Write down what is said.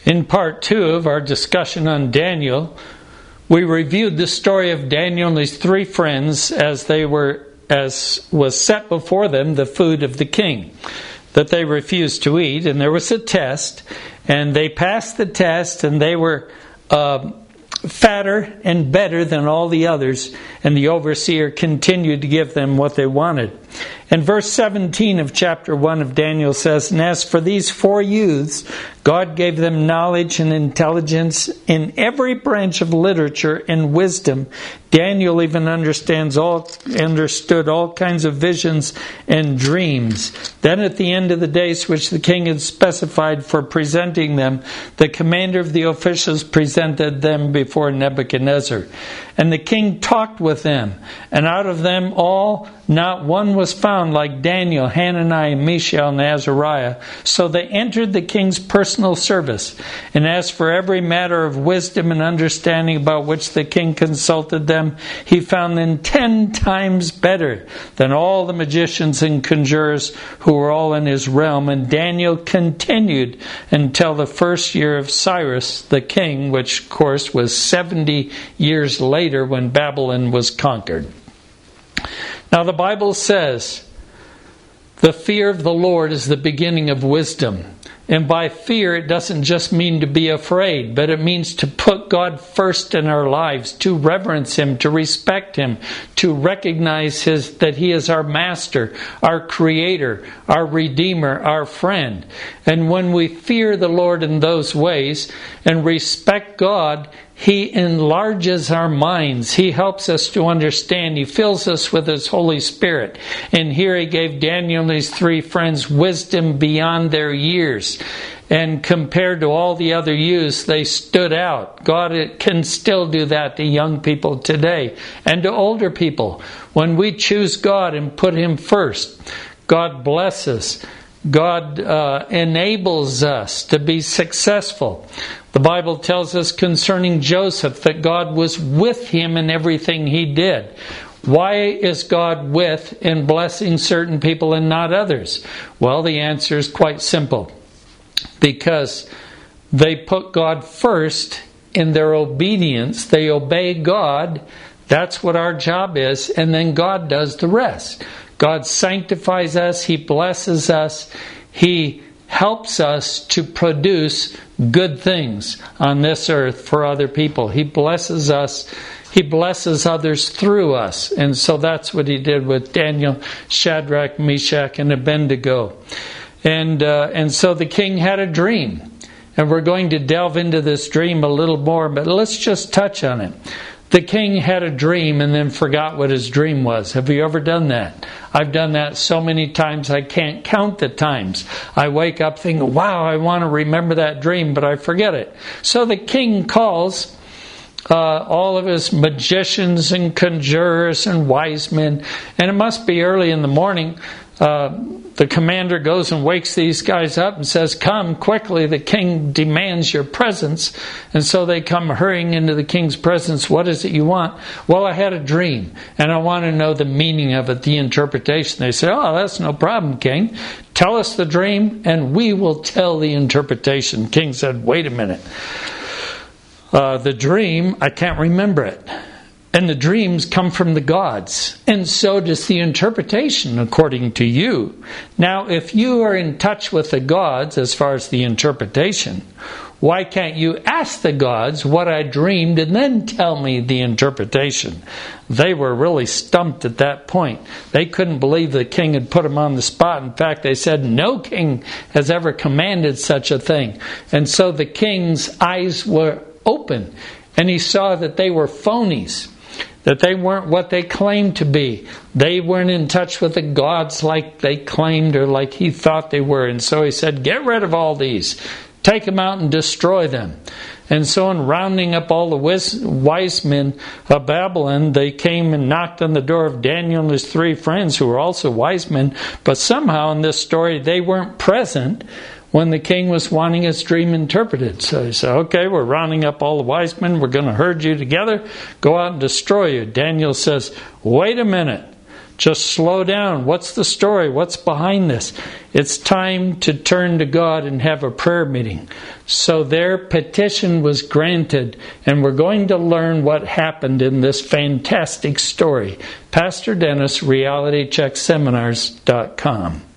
In part 2 of our discussion on Daniel, we reviewed the story of Daniel and his 3 friends as was set before them the food of the king that they refused to eat, and there was a test, and they passed the test, and they were fatter and better than all the others, and the overseer continued to give them what they wanted. And verse 17 of chapter 1 of Daniel says, "And as for these 4 youths, God gave them knowledge and intelligence in every branch of literature and wisdom. Daniel even understood all kinds of visions and dreams. Then at the end of the days which the king had specified for presenting them, the commander of the officials presented them before Nebuchadnezzar. And the king talked with them, and out of them all not one was found like Daniel, Hananiah, Mishael, and Azariah. So they entered the king's personal service. And as for every matter of wisdom and understanding about which the king consulted them, he found them 10 times better than all the magicians and conjurers who were all in his realm. And Daniel continued until the first year of Cyrus the king, which of course was 70 years later when Babylon was conquered." Now the Bible says, the fear of the Lord is the beginning of wisdom. And by fear, it doesn't just mean to be afraid, but it means to put God first in our lives, to reverence Him, to respect Him, to recognize that He is our Master, our Creator, our Redeemer, our friend. And when we fear the Lord in those ways and respect God, He enlarges our minds. He helps us to understand. He fills us with His Holy Spirit. And here He gave Daniel and his 3 friends wisdom beyond their years. And compared to all the other youths, they stood out. God can still do that to young people today and to older people. When we choose God and put Him first, God blesses. God enables us to be successful. The Bible tells us concerning Joseph that God was with him in everything he did. Why is God with and blessing certain people and not others? Well, the answer is quite simple. Because they put God first in their obedience. They obey God. That's what our job is. And then God does the rest. God sanctifies us. He blesses us. He helps us to produce good things on this earth for other people. He blesses us. He blesses others through us. And so that's what He did with Daniel, Shadrach, Meshach, and Abednego. And so the king had a dream. And we're going to delve into this dream a little more, but let's just touch on it. The king had a dream and then forgot what his dream was. Have you ever done that? I've done that so many times I can't count the times. I wake up thinking, wow, I want to remember that dream, but I forget it. So the king calls all of his magicians and conjurers and wise men, and it must be early in the morning. The commander goes and wakes these guys up and says, "Come quickly, the king demands your presence." And so they come hurrying into the king's presence. "What is it you want?" "Well, I had a dream, and I want to know the meaning of it, the interpretation." They say, "Oh, that's no problem, king. Tell us the dream, and we will tell the interpretation." King said, "Wait a minute. The dream, I can't remember it. And the dreams come from the gods. And so does the interpretation, according to you. Now, if you are in touch with the gods as far as the interpretation, why can't you ask the gods what I dreamed and then tell me the interpretation?" They were really stumped at that point. They couldn't believe the king had put them on the spot. In fact, they said, "No king has ever commanded such a thing." And so the king's eyes were open, and he saw that they were phonies. That they weren't what they claimed to be. They weren't in touch with the gods like they claimed or like he thought they were. And so he said, "Get rid of all these. Take them out and destroy them." And so in rounding up all the wise men of Babylon, they came and knocked on the door of Daniel and his 3 friends who were also wise men. But somehow in this story, they weren't present when the king was wanting his dream interpreted. So he said, "Okay, we're rounding up all the wise men. We're going to herd you together. Go out and destroy you." Daniel says, "Wait a minute. Just slow down. What's the story? What's behind this? It's time to turn to God and have a prayer meeting. So their petition was granted, and we're going to learn what happened in this fantastic story. Pastor Dennis, RealityCheckSeminars.com.